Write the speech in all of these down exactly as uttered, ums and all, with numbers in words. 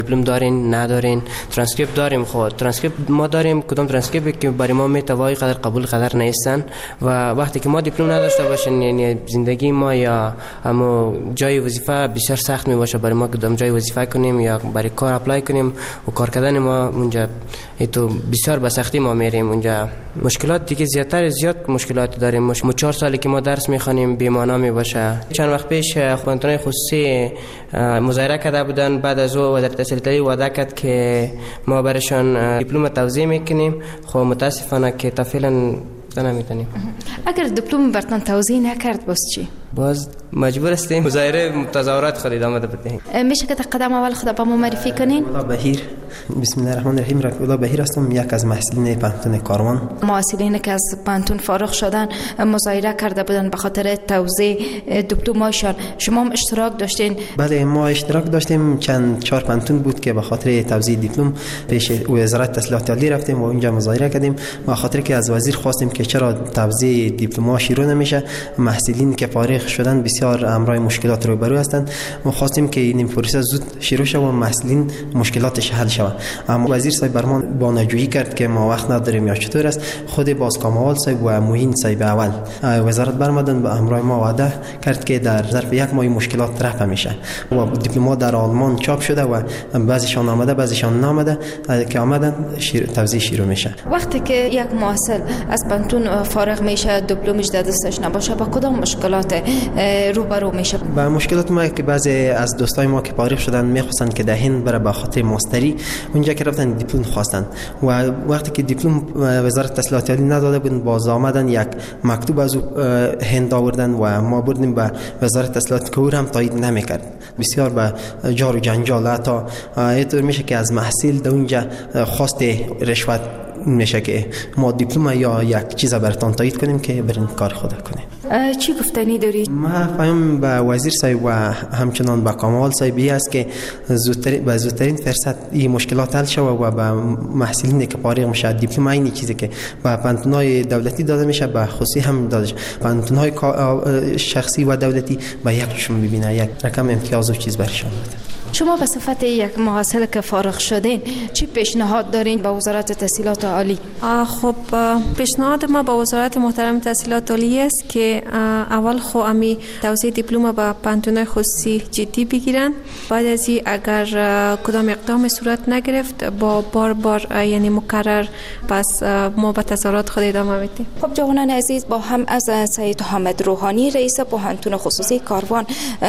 دیپلم دارین ندارین؟ ترانسکریپت داریم. خود ترانسکریپت ما داریم، کدام ترانسکریپت که برای ما میتوای قدر قبول قدر نیستن و وقتی که ما دیپلم نداشته باشین یعنی زندگی ما یا اما جای وظیفه بسیار سخت می باشه برای ما کدام جای وظیفه کنیم یا برای کار اپلای کنیم و کار کردن ما اونجا تو بسیار به سختی ما میریم اونجا. مشکلات دیگه زیادتر زیاد مشکلات داریم. ما چهار سالی که ما درس میخوانیم بی‌معنا می باشه. چند وقت پیش خوانندگان خصوصی مظاهره کرده بودن، بعد از او وزارت تحصیلات عالی وعده کرد که ما برشان دیپلم توزیع میکنیم. خب متاسفانه که تا فعلا نمیتونیم. اگر دیپلم براتون توزیع نکرد باز چی؟ باز مجبور هستیم مظاهره تظاهرات خود ادامه بدهیم. میشه که قدم اول خود با ما معرفی کنین؟ الله بهیر. بسم الله الرحمن الرحیم. رفیع الله بهیر هستم، یک از محصلین پانتون کاروان. محصلین که از پانتون فارغ شدن مظاهره کرده بودن به خاطر توزیع دیپلم‌هاشون، شما هم اشتراک داشتین؟ بله ما اشتراک داشتیم. چند چهار پانتون بود که به خاطر توزیع دیپلم پیش وزارت تحصیلات عالی رفتیم و اونجا مظاهره کردیم. به خاطر که از وزیر خواستیم که چرا توزیع دیپلم‌ها شروع نمیشه. محصلین که فارغ شدن بسیار امرای مشکلات روبرو هستند. ما خواستیم که این پروسه زود شروع شود و محصلین مشکلاتش حل شود. اما وزیر صاحب برمان بانجویی کرد که ما وقت نداریم یا چطور است. خود بازکاموال صاحب و موین صاحب اول وزارت برمدن به امرای ما وعده کرد که در ظرف یک ماه مشکلات رفع میشه و دیپلم‌ها در آلمان چاپ شده و بعضیشان آمده بعضیشان نامده که آمدن توزیع شروع میشه. وقتی که یک محصل از پانتون فارغ میشه دیپلمش در دستش نباشه با کدام مشکلات روبرو میشه؟ با مشکلات ما که بعضی از دوستای ما که فارغ شدن میخواستن که در هند بره به خاطر ماستری، اونجا که رفتن دیپلم خواستن و وقتی که دیپلم وزارت تحصیلات عالی نداده بود باز آمدن یک مکتوب از هند آوردن و ما بردیم به وزارت تحصیلات که هم تایید نمیکرد. بسیار به جار و جنجال حتی اینطور میشه که از محصول در اونجا خواست رشوت میشه که ما دیپلم یا یک چیز براتون تایید کنیم که برین کار خود کنیم. چی گفتنی داری؟ ما فهم به وزیر صاحب و همچنان به کامال صاحبی است که زودترین به زودترین فرصت این مشکلات حل شود و به محصلین که فارغ میشه دیپلم این چیزی که به پانتون‌های دولتی داده میشه به خصوصی هم داده میشه. پانتون‌های شخصی و دولتی به یکشون ببینه یک رقم امتیاز و چیز برشون بده. شما به صفت یک محصل که فارغ شدین چی پیشنهاد دارین به وزارت تحصیلات عالی؟ خب پیشنهاد ما به وزارت محترم تحصیلات عالی است که اول خو امی توزیع دیپلم به پانتون‌های خصوصی جدی بگیرن. بعد از این اگر کدام اقدام صورت نگرفت با بار بار یعنی مکرر پس ما به تظاهرات خود ادامه میدیم. خب جوانان عزیز با هم از سید حامد روحانی رئیس پانتون خصوصی کاروان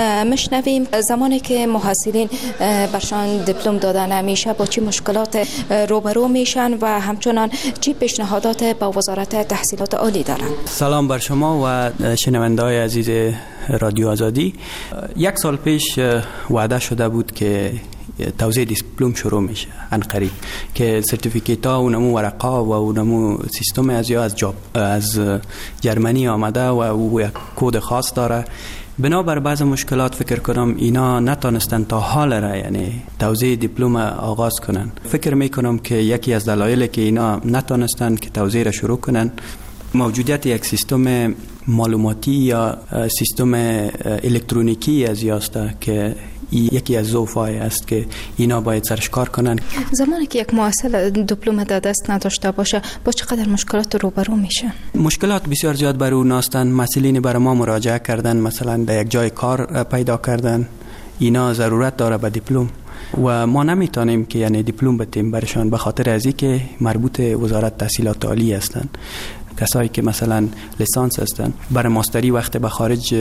مشنویم زمانی که محصلین برشان دیپلم داده نمیشه با چی مشکلات روبرو میشن و همچنان چی پیشنهادات با وزارت تحصیلات عالی دارن. سلام بر شما و شنونده‌های عزیز رادیو آزادی. یک سال پیش وعده شده بود که توزیع دیپلم شروع میشه ان قریب که سرتیفیکیت ها و نمو ورقا و نمو سیستم از یا از جاب از جرمنی آمده و او یک کد خاص داره. بنابر بعض مشکلات فکر کنم اینا نتونستن تا حال را یعنی توزیع دیپلم آغاز کنن. فکر میکنم که یکی از دلایلی که اینا نتونستن که توزیع را شروع کنن موجودیت یک سیستم معلوماتی یا سیستم الکترونیکی از یاسته که یکی از ظروفای است که اینا باید سرش کار کنن. زمانی که یک محصل دیپلم در دست نداشته باشه با چقدر مشکلات روبرو میشه؟ مشکلات بسیار زیاد بر او ناستن. مسئولین بر ما مراجعه کردن، مثلا در یک جای کار پیدا کردن، اینا ضرورت داره به دیپلم و ما نمیتونیم که یعنی دیپلم بدیم برشان به خاطر از اینکه مربوط وزارت تحصیلات عالی هستند. کسایی که مثلا لیسانس هستن برای ماستری وقت به خارج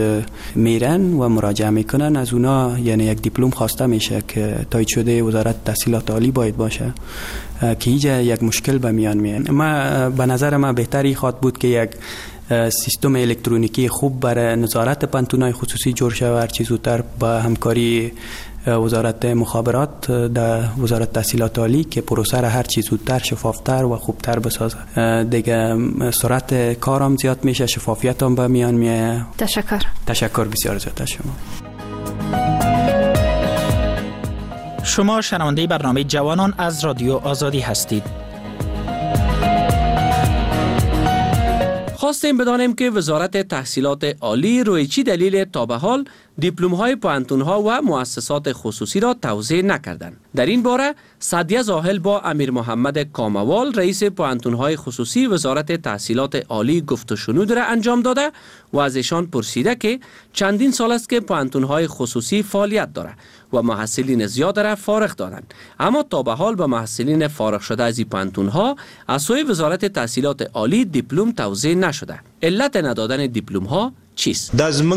میرن و مراجعه میکنن از اونا یعنی یک دیپلم خواسته میشه که تایید شده وزارت تحصیلات عالی باید باشه که اینجا یک مشکل به میان میاد. ما به نظر ما بهتری خواد بود که یک سیستم الکترونیکی خوب برای نظارت پانتون‌های خصوصی جور شود هر چیز زودتر با همکاری وزارت مخابرات در وزارت تحصیلات عالی که پروسه را هر چیز زودتر شفافتر و خوبتر بسازه. دیگه سرعت کارم زیاد میشه، شفافیت هم به میان میاد. تشکر. تشکر بسیار زیاد از شما. شما شنونده برنامه جوانان از رادیو آزادی هستید. خواستیم بدانیم که وزارت تحصیلات عالی روی چی دلیل تا به حال دیپلم های پوهنتون ها و مؤسسات خصوصی را توزیع نکردند. در این باره سعدیه زاهل با امیر محمد کاموال رئیس پوهنتون های خصوصی وزارت تحصیلات عالی گفت و شنود را انجام داده و از ایشان پرسیده که چندین سال است که پوهنتون های خصوصی فعالیت دارد و محصلین زیاد را فارغ دارند، اما تا به حال به محصلین فارغ شده از این پوهنتون ها از سوی وزارت تحصیلات عالی دیپلم توزیع نشده. علت ندادن دیپلم ها چیست؟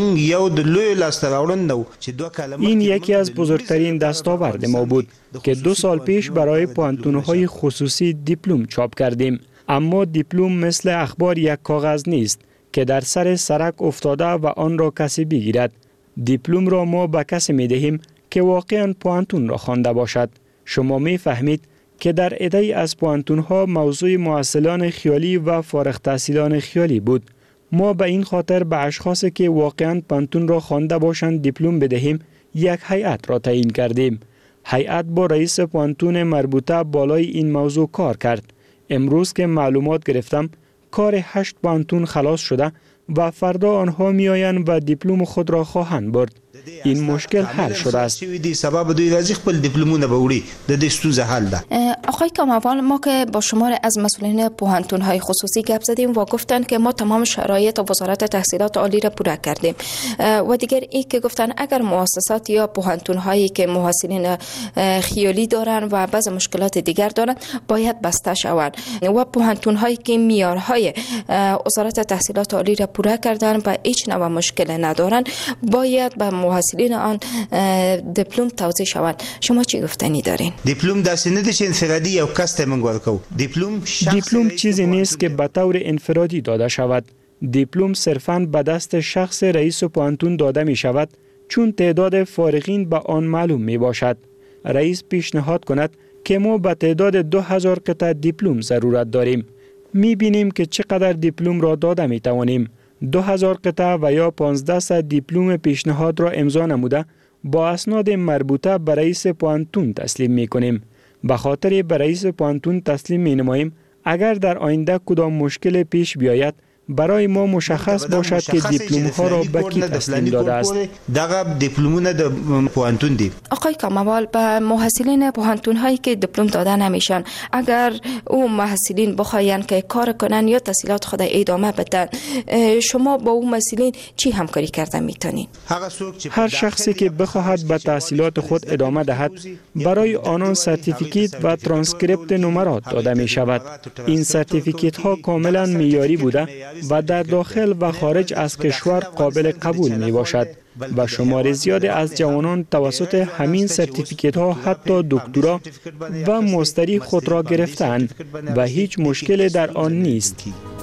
این یکی از بزرگترین دستاورد ما بود که دو سال پیش برای پوهنتون‌های خصوصی دیپلم چاپ کردیم. اما دیپلم مثل اخبار یک کاغذ نیست که در سر سرک افتاده و آن را کسی بگیرد. دیپلم را ما به کسی می دهیم که واقعاً پوهنتون را خوانده باشد. شما می فهمید که در عده‌ای از پوهنتون‌ها موضوع محصلان خیالی و فارغ التحصیلان خیالی بود. ما به این خاطر به اشخاصی که واقعاً پوهنتون را خوانده باشند دیپلم بدهیم یک هیئت را تعیین کردیم. هیئت با رئیس پوهنتون مربوطه بالای این موضوع کار کرد. امروز که معلومات گرفتم کار هشت پوهنتون خلاص شده و فردا آنها میآیند و دیپلم خود را خواهند برد. این مشکل حل شده است. آقای کاموال، ما که با شمار از مسئولین پوهنتون‌های خصوصی گپ زدیم و گفتن که ما تمام شرایط وزارت تحصیلات عالی را پوره کردیم و دیگر ای که گفتن اگر مؤسسات یا پوهنتون‌هایی که محصلین خیالی دارن و بعض مشکلات دیگر دارن باید بسته شوند و پوهنتون‌هایی که معیارهای وزارت تحصیلات عالی را پوره کردن و هیچ نوع مشکل ندارن باید به محصلین آن دیپلم توزیع شوند. شما چی گفتنی دارین؟ دیپلم دست ندیش انفرادی یا کست منگوال کو. دیپلم دیپلم چیزی نیست که به طور انفرادی داده شود. دیپلم صرفاً به دست شخص رئیس پوهنتون داده می شود چون تعداد فارغین به آن معلوم می باشد. رئیس پیشنهاد کند که ما به تعداد دو هزار قطعه دیپلم ضرورت داریم. می بینیم که چقدر دیپلم را داده می توانیم. دو هزار قطعه و یا پانزده صد دیپلم پیشنهاد را امضا نموده با اسناد مربوطه به رئیس پوهنتون تسلیم می کنیم. به خاطر به رئیس پوهنتون تسلیم می نماییم اگر در آینده کدام مشکل پیش بیاید برای ما مشخص باشد که دیپلم ها را به کی تسلیم داده است. آقای کاموال، به محصلین پوهنتون هایی که دیپلم داده نمیشن اگر او محصلین بخواین که کار کنن یا تحصیلات خود ادامه بدن شما با او محصلین چی همکاری کردن میتونین؟ هر شخصی که بخواهد به تحصیلات خود ادامه دهد برای آنان سرتیفیکیت و ترانسکریپت نمرات داده می شود. این سرتیفیکیت ها کاملا معیاری بوده و در داخل و خارج از کشور قابل قبول می باشد و شمار زیاد از جوانان توسط همین سرتیفیکیت ها حتی دکترا و ماستری خود را گرفتند و هیچ مشکل در آن نیست.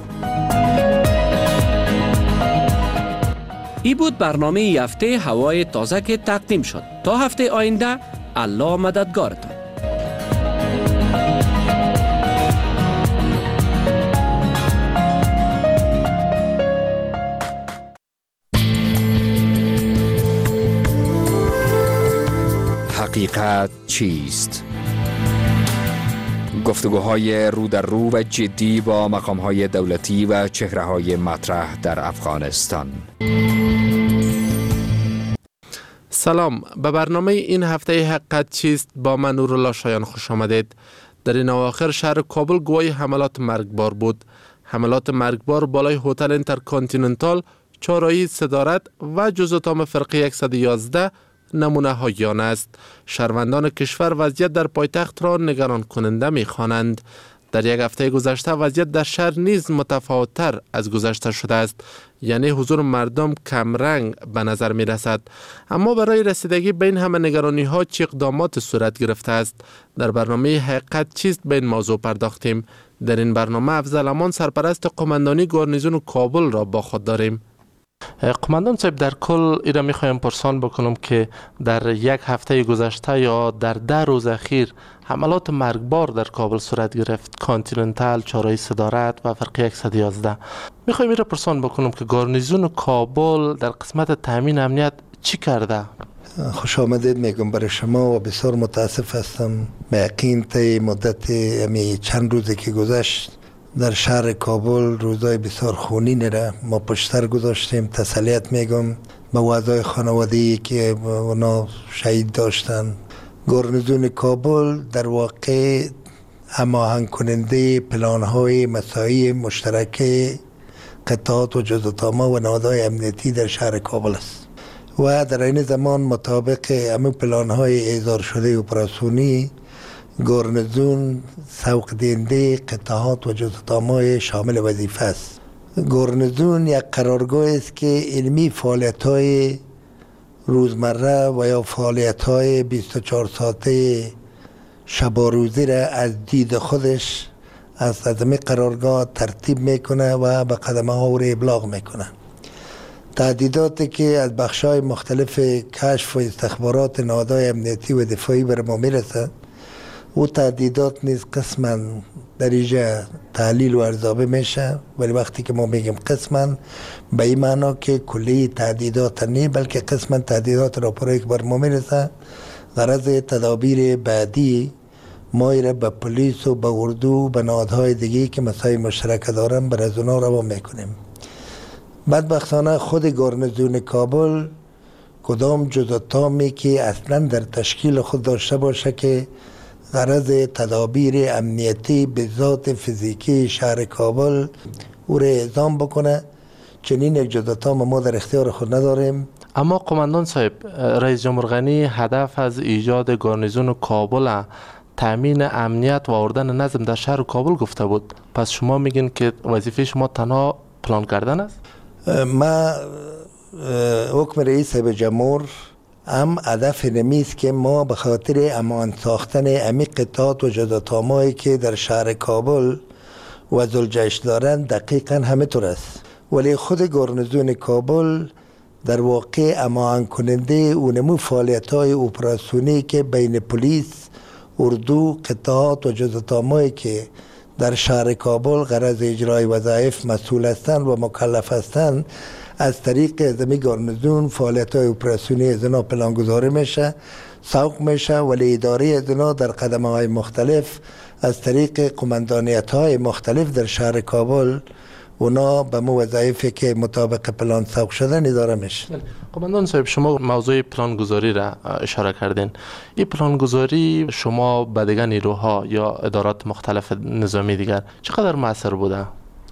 ای بود برنامه ای هفته هوای تازه که تقدیم شد. تا هفته آینده الله مددگارتان. حقیقت چیست؟ گفتگوهای رو در رو و جدی با مقامهای دولتی و چهره‌های مطرح در افغانستان. سلام، به برنامه این هفته حقیقت چیست با من نورالله شایان خوش آمدید. در این اواخر شهر کابل گواهی حملات مرگبار بود. حملات مرگبار بالای هتل اینترکانتیننتال، چهارراهی صدارت و جزء اتاق فرقه صد و یازده نمونه هایان است. شهروندان کشور وضعیت در پایتخت را نگران کننده می خوانند. در یک هفته گذشته وضعیت در شهر نیز متفاوت‌تر از گذشته شده است، یعنی حضور مردم کمرنگ به نظر می رسد. اما برای رسیدگی به این همه نگرانی ها چه اقدامات صورت گرفته است؟ در برنامه حقیقت چیست به این موضوع پرداختیم. در این برنامه افضل امان سرپرست قماندانی گارنیزون کابل را با خود داریم. قماندان صاحب، در کل ایرا میخوایم پرسان بکنم که در یک هفته گذشته یا در ده روز اخیر حملات مرگبار در کابل صورت گرفت، کانتیننتال، چهارراهی صدارت و فرقه صد و یازده. میخوایم ایرا پرسان بکنم که گارنیزون کابل در قسمت تامین امنیت چی کرده؟ خوش آمدید میگم برای شما و بسیار متاسف هستم. به یقین طی مدت امی چند روزی که گذشت در شهر کابل روزای بسیار خونین را ما پشتر گذاشتیم. تسلیت میگم به وضعای خانواده‌ای که اونا شهید داشتن. گارنیزون کابل در واقع هماهنگ کننده پلان‌های مساعی مشترک قطعات و جزءالطامه و نهادهای امنیتی در شهر کابل است و در این زمان مطابق همه پلان‌های احضار شده اپراسیونی گارنیزون سوق دهنده قطعات و جزءالطامه شامل وظیفه است. گارنیزون یک قرارگاه است که علمی فعالیت‌های روزمره و یا فعالیت‌های بیست و چهار ساعته شب و روزی را از دید خودش از عدم قرارگاه ترتیب میکنه و به قدمه ها رو ابلاغ میکنه. تهدیداتی که از بخش‌های مختلف کشف و استخبارات نهادهای امنیتی و دفاعی بر ما میرسه و تهدیدات نیز قسما در اینجا تحلیل و ارزیابی میشه، ولی وقتی که ما میگیم قسما به این معنا که کلی تهدیدات نه، بلکه قسما تهدیدات راپورایی که بر ما میرسه غرض تدابیر بعدی ما را به پلیس و به اردو و به نهادهای دیگه که مسائل مشترک دارن بر از اونا روان میکنیم. بدبختانه خود گارنیزون کابل کدام جزءالطامی که اصلا در تشکیل خود داشته باشه که غرض تدابیر امنیتی به ذات فیزیکی شهر کابل او را اعزام بکنه، چنین یک جزءالطام ما در اختیار خود نداریم. اما قماندان صاحب، رئیس جمهور غنی هدف از ایجاد گارنیزون کابل تامین امنیت و آوردن نظم در شهر کابل گفته بود. پس شما میگین که وظیفه شما تنها پلان کردن است؟ ما حکم رئیس جمهور هم هدف نمیست که ما به خاطر امان ساختن امی قطعات و جزءالطامه‌ای که در شهر کابل و ذوالجشن دارند دقیقا همه طور است، ولی خود گارنیزون کابل در واقع امان کننده اونمو فعالیت های اپراسیونی که بین پلیس، اردو، قطعات و جزءالطامه‌ای که در شهر کابل غرض اجرای وظایف مسئول هستند و مکلف هستند از طریق زمین گارنیزون فعالیت های اپراسیونی از اینا پلانگذاری میشه، سوق میشه، ولی اداره از اینا در قدمه های مختلف از طریق قماندانیت های مختلف در شهر کابل اونا به مو وظایفی که مطابق پلان سوق شدن اداره میشه. قماندان صاحب، شما موضوع پلانگذاری را اشاره کردین. این پلانگذاری شما به دیگر نیروها یا ادارات مختلف نظامی دیگر چقدر مؤثر بوده؟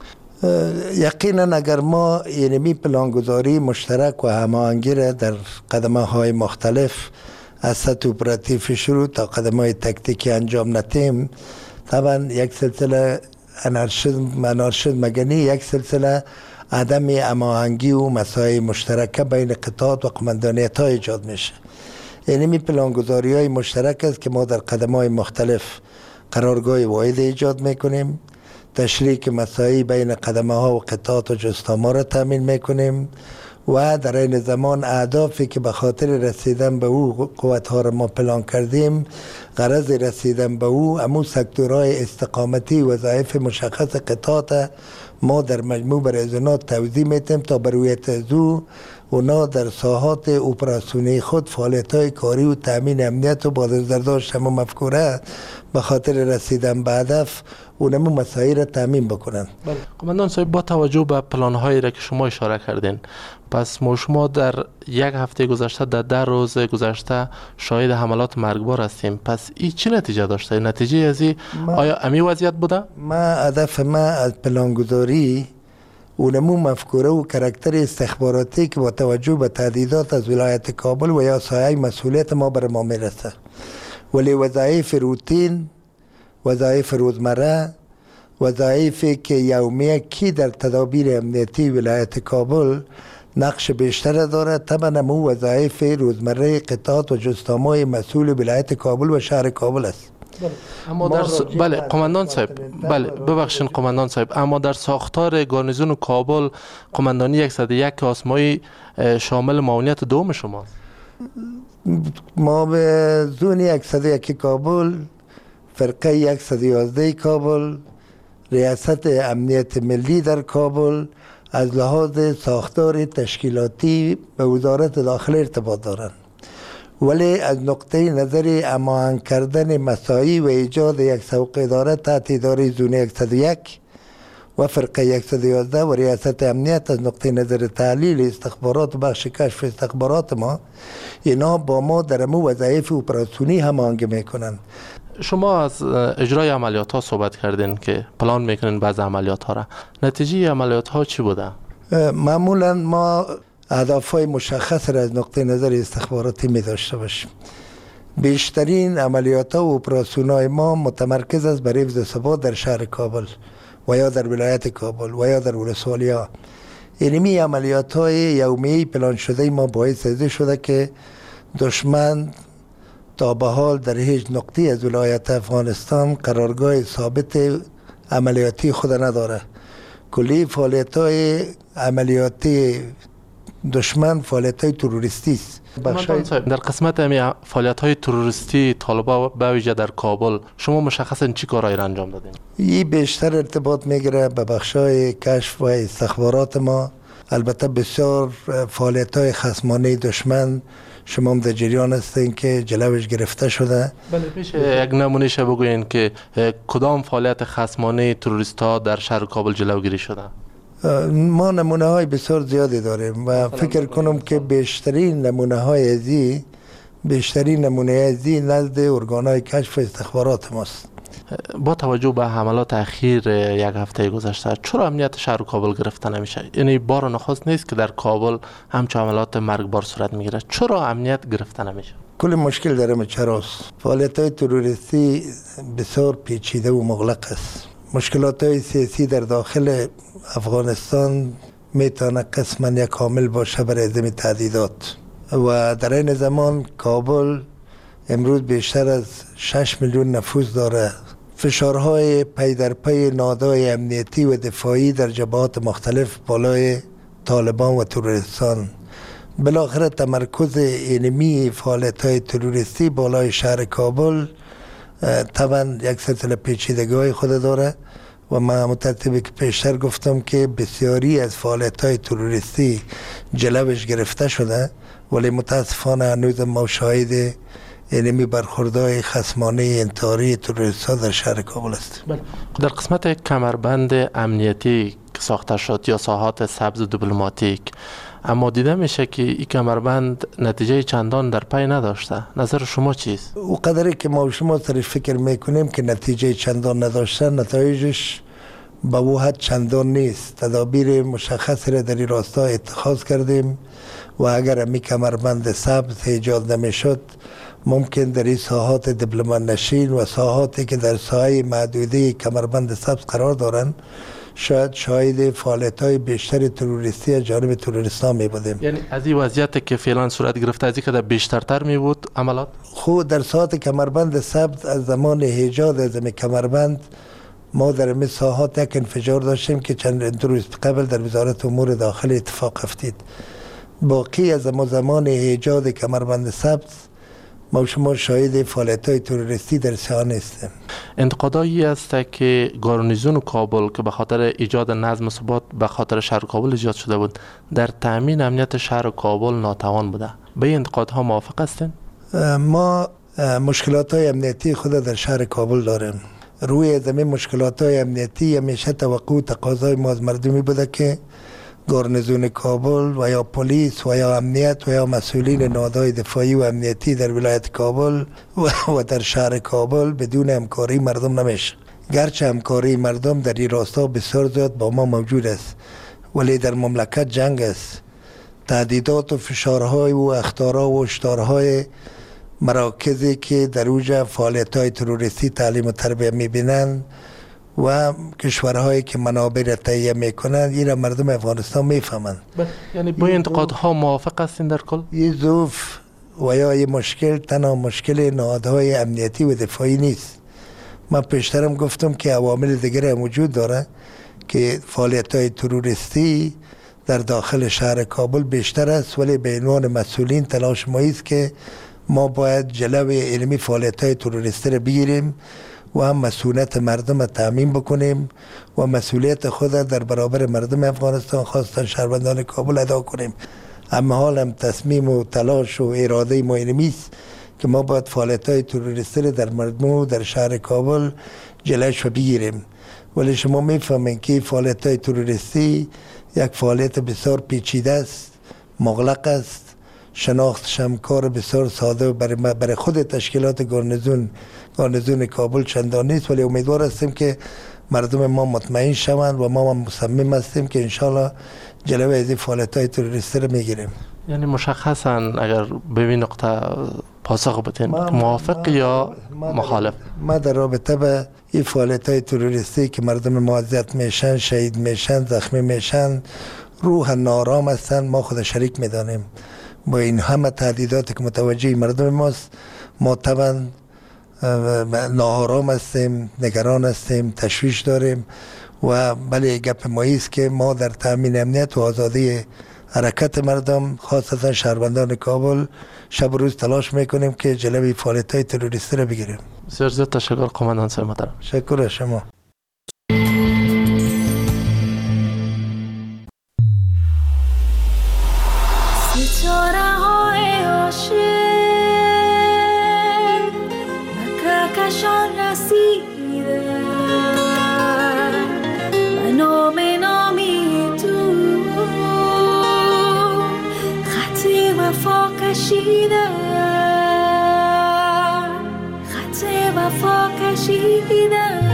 یقینا اگر ما اینمی پلانگذاری مشترک و هماهنگی را در قدمه های مختلف از سطح اپراتیو شروع تا قدمه های تکتیکی انجام ندهیم، طبعا یک سلسله انارشیسم انارشیسم مگنی یک سلسله عدم هماهنگی و مسائل مشترکه بین قطعات و قماندانیت ها ایجاد میشه. اینمی پلانگذاری های مشترک است که ما در قدمه های مختلف قرارگاه واحد ایجاد میکنیم، تشریک مساعی بین قدمه ها و قطعات و جزءالطامه را تامین میکنیم و در این زمان اهدافی که به خاطر رسیدن به او قوت ها را ما پلان کردیم، غرض رسیدن به او امو سکتورهای استقامتی وظایف مشخص قطعات ما در مجموع بر از اونا توضیح میتیم تا برویت از او اونا در ساحات اپراسیونی خود فعالیت های کاری و تامین امنیت و بازداشت همه مفکوره به خاطر رسیدن به هدف اونمو مسائل را تامین بکنن. بله. قماندان صاحب، با توجه به پلان هایی را که شما اشاره کردین، پس ما شما در یک هفته گذشته، در ده روز گذشته شاهد حملات مرگبار هستیم. پس این چه نتیجه داشته؟ نتیجه از این آیا امی وضعیت بوده؟ ما هدف ما از پلانگذاری اونمو مفکوره و کاراکتر استخباراتی که با توجه به تهدیدات از ولایت کابل و یا سایه مسئولیت ما بر ما میرسه، ولی وظایف روتین، وظایف روزمره، وظایفی که یومیه کی در تدابیر امنیتی ولایت کابل نقش بیشتر داره، طبعا مو وظایف روزمره قطعات و جزءالطامه مسئول ولایت کابل و شهر کابل است. بله. اما در س... بله قماندان صاحب، بله ببخشید قماندان صاحب، اما در ساختار گارنیزون کابل قماندانی صد و یک آسمایی شامل معاونیت دوم شماست. ما به زون صد و یک کابل، فرقه صد و یازده کابل، ریاست امنیت ملی در کابل از لحاظ ساختار تشکیلاتی به وزارت داخله ارتباط دارند، ولی از نقطه نظر هماهنگ کردن مساعی و ایجاد یک سوق اداره تحت اداره زون صد و یک و فرقه صد و یازده و ریاست امنیت از نقطه نظر تحلیل استخبارات و بخش کشف استخبارات ما، اینا با ما در مو وظایف اپراسیونی هماهنگی میکنن. شما از اجرای عملیات ها صحبت کردین که پلان میکنین بعض عملیات ها را. نتیجه عملیات ها چی بوده؟ معمولا ما اهداف‌های مشخص را از نقطه نظر استخباراتی می داشته باشیم. بیشترین عملیات و اپراسیون‌های ما متمرکز است بر حفظ ثبات در شهر کابل و یا در ولایت کابل و یا در ولسوالی‌ها. اینمی عملیات‌های یومیه پلان شده ما باعث شده که دشمن تا به حال در هیچ نقطه از ولایت افغانستان قرارگاه ثابت عملیاتی خود نداره. کلی فعالیت‌های عملیاتی دشمن فعالیت‌های تروریستی است. در قسمت امی فعالیت‌های تروریستی طالبا به ویژه در کابل شما مشخصاً چی کارایی را انجام دادین؟ این بیشتر ارتباط میگیره به بخش‌های کشف و استخبارات ما. البته بسیار فعالیت‌های خصمانه دشمن شما هم در جریان هستین که جلوش گرفته شده. بله، پیش یک نمونهش بگوین که کدام فعالیت خصمانه تروریست‌ها در شهر کابل جلوگیری شده؟ ما نمونه های بسیار زیادی داریم و فکر کنم که بیشترین نمونه های ازی بیشترین نمونه ازی نزد ارگان های کشف استخبارات ماست. با توجه به حملات اخیر یک هفته گذشته چرا امنیت شهر کابل گرفته نمیشه؟ یعنی بار نخست نیست که در کابل همچون حملات مرگبار صورت میگیره. چرا امنیت گرفته نمیشه؟ کل مشکل داره چراست. فعالیت های تروریستی بسیار پیچیده و مغلق است. مشکلات های سیاسی در داخل افغانستان میتونه قسما یک کامل باشه برای ازم تهدیدات و در این زمان کابل امروز بیشتر از شش میلیون نفوس داره. فشارهای پی در پی نهادهای امنیتی و دفاعی در جبهات مختلف بالای طالبان و تروریستان، بالاخره تمرکز اینمی فعالیت های تروریستی بالای شهر کابل طبعا یک سلسله پیچیدگی خود داره و من مترتبی که پیشتر گفتم که بسیاری از فعالیت های تروریستی جلوش گرفته شده، ولی متاسفانه هنوز ما شاهد اینمی برخوردهای خصمانه انتحاری تروریست‌ها در شهر کابل است. در قسمت کمربند امنیتی که ساخته شد یا ساحات سبز دیپلماتیک، اما دیده میشه که این کمربند نتیجه چندان در پی نداشته. نظر شما چیست؟ او قدری که ما شما سرش فکر میکنیم که نتیجه چندان نداشته، نتایجش به او حد چندان نیست. تدابیر مشخصی را در این راستا اتخاذ کردیم و اگر امی کمربند سبز ایجاد نمیشد، ممکن در این ساحات دیپلمات نشین و ساحاتی که در ساحه محدوده کمربند سبز قرار دارند شاید شاهد فعالیت‌های بیشتر تروریستی از جانب تروریستان می بودیم. یعنی از این وضعیت که فعلا صورت گرفته از که در بیشترتر می بود عملات؟ خود در ساحات کمربند سبز از زمان ایجاد از این کمربند ما در این ساحات یک انفجار داشتیم که چند روز قبل در وزارت امور داخل اتفاق افتید. باقی از زمان ایجاد کمربند سبز ما شما شاهد فعالیت‌های تروریستی در سیاه هستیم. انتقادایی است که گارنیزون کابل که به خاطر ایجاد نظم و ثبات به خاطر شهر کابل ایجاد شده بود در تامین امنیت شهر کابل ناتوان بوده. به این انتقادها موافق هستین؟ ما مشکلات‌های امنیتی خود در شهر کابل داریم. روی زمین مشکلات‌های امنیتی همیشه توقع و تقاضای ما از مردمی بوده که گارنیزون کابل و یا پلیس و یا امنیت و یا مسئولین نهادهای دفاعی و امنیتی در ولایت کابل و, و در شهر کابل بدون همکاری مردم نمیشه. گرچه همکاری مردم در این راستا بسیار زیاد با ما موجود است، ولی در مملکت جنگ است. تهدیدات و فشارهای و اخطارها و هشدارهای مراکزی که در اوج فعالیت‌های تروریستی تعلیم و تربیت می‌بینند و کشورهایی که منابع را تهیه میکنند این را مردم افغانستان میفهمند. یعنی با انتقادها موافق هستین در کل؟ این ضعف و یا این مشکل تنها مشکل نهادهای امنیتی و دفاعی نیست. من پیشترم گفتم که عوامل دیگر موجود داره که فعالیت‌های تروریستی در داخل شهر کابل بیشتر است، ولی به عنوان مسئولین تلاش ما است که ما باید جلوی علمی فعالیت‌های تروریستی را بگیریم و هم مسئولیت مردم تامین بکنیم و مسئولیت خود در برابر مردم افغانستان خاصتا شهروندان کابل ادا کنیم. اما حال هم تصمیم و تلاش و اراده ما اینمی است که ما باید فعالیت‌های تروریستی در مردم و در شهر کابل جلوش رو بگیریم. ولی شما میفهمین که فعالیت‌های تروریستی یک فعالیت بسیار پیچیده است، مغلق است، شناختش هم کار بسیار ساده و برای, برای خود تشکیلات گارنیزون گارنیزون کابل چندان نیست. ولی امیدوار هستیم که مردم ما مطمئن شوند و ما مصمم هستیم که انشالله جلوی از این فعالیت‌های تروریستی رو میگیریم. یعنی مشخصا اگر به این نقطه پاسخ بدین موافق ما یا ما مخالف؟ ما در رابطه به این فعالیت‌های تروریستی که مردم ما اذیت میشن، شهید میشن، زخمی میشن، روح نارام هستن، ما خود شریک میدانیم. با این همه تهدیداتی که متوجه مردم ماست، ما طبعا ناآرام هستیم، نگران هستیم، تشویش داریم و بله گپ ما است که ما در تامین امنیت و آزادی حرکت مردم خاصتا شهروندان کابل شب و روز تلاش میکنیم که جلوی فعالیت‌های تروریستی را بگیریم. بسیار زیاد تشکر قماندان صاحب محترم. تشکر از شما. خط وفا کشیدم